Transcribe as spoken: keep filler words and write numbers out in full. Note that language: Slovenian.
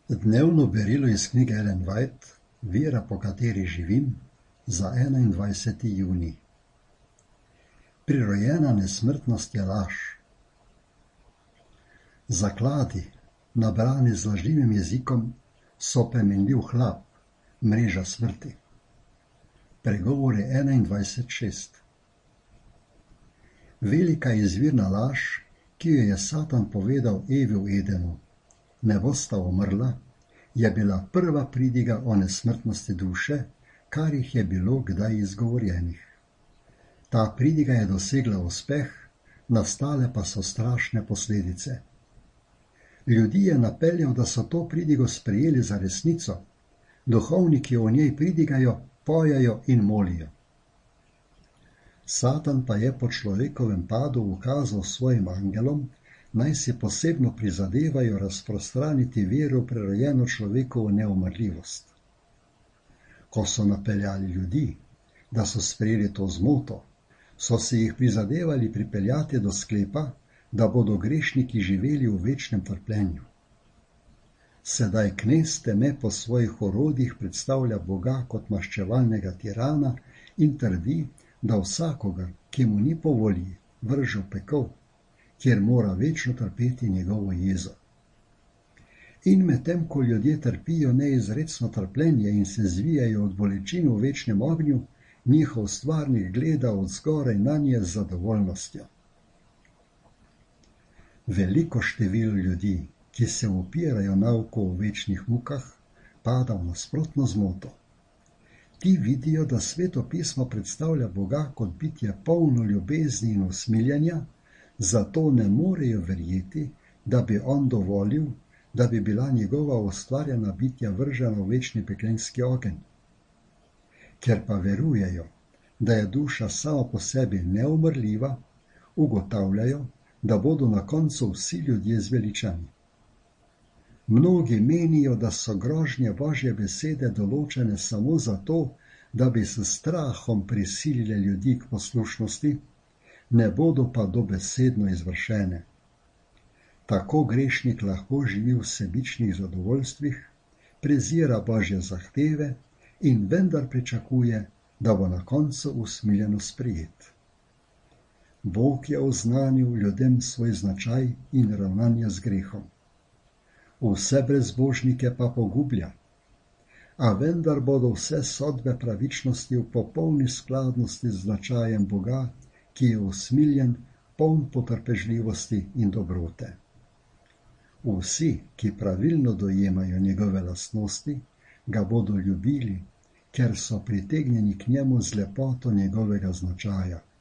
Dnevno berilo iz knjige Ellen White, Vera, po kateri živim, za enaindvajseti junij. Prirojena nesmrtnost je laž. Zakladi, nabrani z lažnivim jezikom, so premenljiv hlap, mreža smrti. Pregovori enaindvajset šest. Velika izvirna laž, ki jo je Satan povedal Evi v Edenu, ne bosta umrla, je bila prva pridiga o nesmrtnosti duše, kar jih je bilo kdaj izgovorjenih. Ta pridiga je dosegla uspeh, nastale pa so strašne posledice. Ljudi je napeljal, da so to pridigo sprejeli za resnico. Duhovniki o njej pridigajo, pojejo in molijo. Satan pa je po človekovem padu ukazal svojim angelom, naj si posebno prizadevajo razprostraniti vero v prerojeno človekovo neumrljivost. Ko so napeljali ljudi, da so sprejeli to zmoto, so se jih prizadevali pripeljati do sklepa, da bodo grešniki živeli v večnem trpljenju. Sedaj knez teme po svojih orodjih predstavlja Boga kot maščevalnega tirana in trdi, da vsakogar, ki mu ni po volji, vrže v pekel, kjer mora večno trpeti njegovo jezo. In medtem, ko ljudje trpijo neizrecno trpljenje in se zvijajo od bolečin v večnem ognju, njihov stvarnik gleda od zgoraj nanje z zadovoljnostjo. Veliko število ljudi, ki se upirajo nauku o večnih mukah, pada v nasprotno zmoto. Ti vidijo, da Sveto pismo predstavlja Boga kot bitje polno ljubezni in usmiljenja, zato ne morejo verjeti, da bi on dovolil, da bi bila njegova ustvarjena bitja vržena v večni peklenski ogenj. Ker pa verujejo, da je duša sama po sebi neumrljiva, ugotavljajo, da bodo na koncu vsi ljudje zveličani. Mnogi menijo, da so grožnje Božje besede določene samo zato, da bi s strahom prisilile ljudi k poslušnosti, ne bodo pa dobesedno izvršene. Tako grešnik lahko živi v sebičnih zadovoljstvih, prezira Božje zahteve in vendar pričakuje, da bo na koncu usmiljeno sprejet. Bog je oznanil ljudem svoj značaj in ravnanje z grehom. Vse brezbožnike pa pogublja, a vendar bodo vse sodbe pravičnosti v popolni skladnosti z značajem Boga, ki je usmiljen, poln potrpežljivosti in dobrote. Vsi, ki pravilno dojemajo njegove lastnosti, ga bodo ljubili, ker so pritegnjeni k njemu z lepoto njegovega značaja,